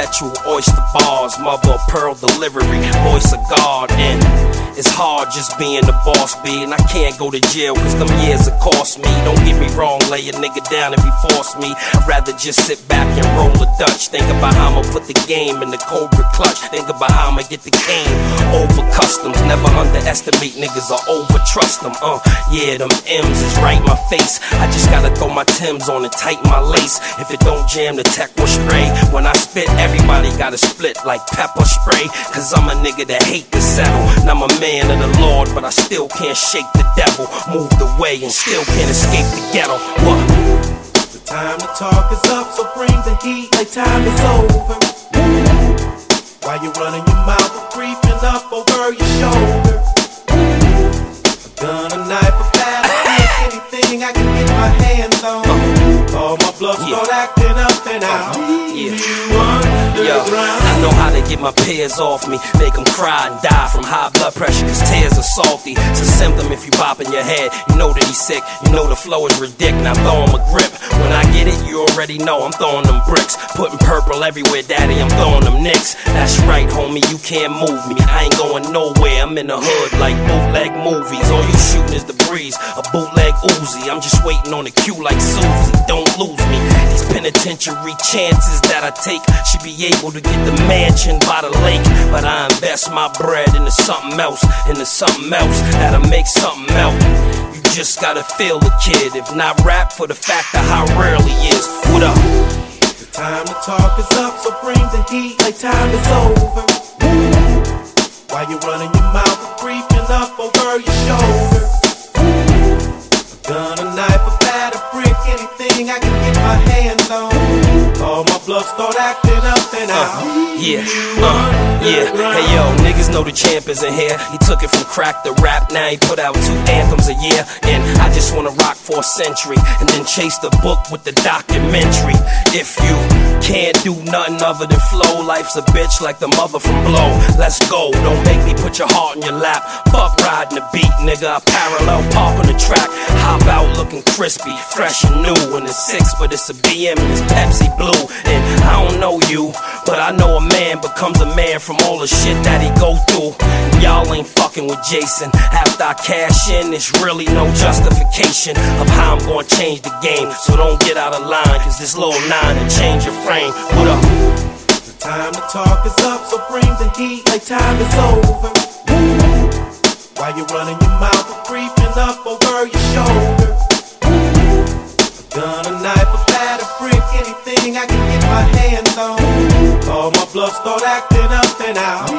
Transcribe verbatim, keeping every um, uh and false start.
perpetual oyster bars, mother of pearl delivery, voice of God. And it's hard just being the boss, B, and I can't go to jail cause them years have cost me. Don't get me wrong, lay a nigga down if he force me. I'd rather just sit back and roll a Dutch. Think about how I'ma put the game in the Cobra clutch. Think about how I'ma get the cane over customs. Never underestimate niggas or over trust them. Uh, yeah, them M's is right in my face. I just gotta throw my Timbs on and tighten my lace. If it don't jam, the tech will spray. When I spit, everybody gotta split like pepper spray. Cause I'm a nigga that hate to settle. And I'm a man of the Lord, but I still can't shake the devil. Moved away and still can't escape the ghetto. What? The time to talk is up, so bring the heat like time is over. While you running your mouth and creeping up over your shoulder. A gun, a knife, a bat, a stick, anything I can get my hands on. All my bluff Yeah. start acting up and out. Uh-huh. Yeah. You Yo, underground. I know how to get my peers off me, make them cry and die from high blood pressure, cause tears are salty. It's a symptom if you pop in your head, you know that he's sick, you know the flow is ridiculous, now throw him a grip. When I get it, you already know I'm throwing them bricks, putting purple everywhere, daddy, I'm throwing them nicks. That's right, homie, you can't move me, I ain't going nowhere, I'm in the hood like bootleg movies. All you shooting is the breeze, a bootleg Uzi, I'm just waiting on the cue like Susie, don't lose me. These penitentiary chances that I take should be able to get the mansion by the lake, but I invest my bread into something else, into something else that'll make something melt. You just gotta feel the kid, if not rap for the fact of how rare he is. What up? The time to talk is up, so bring the heat like time is over. While you running your mouth and creeping up over your shoulder. A gun, a knife, a bat, a brick, anything I can get my hands on. All my bluff start acting up and out. Uh, yeah, uh, yeah. Hey yo, niggas know the champ is in here. He took it from crack to rap, now he put out two anthems a year. And I just wanna rock for a century and then chase the book with the documentary. If you can't do nothing other than flow, life's a bitch like the mother from Blow. Let's go, don't make me put your heart in your lap. Fuck riding the beat, nigga. I parallel park on the track. Hop out looking crispy, fresh and new. And it's six, but it's a B M and it's Pepsi Blue. And I don't know you, but I know a man becomes a man from all the shit that he go through. Y'all ain't fucking with Jason. After I cash in, there's really no justification of how I'm gonna change the game. So don't get out of line, cause this little nine will change your frame. What up? The time to talk is up, so bring the heat like time is over. While you running your mouth and creeping up over your shoulder. A gun, a knife, a bat, a brick, anything I can get my hands on. All my bluff start acting up and out.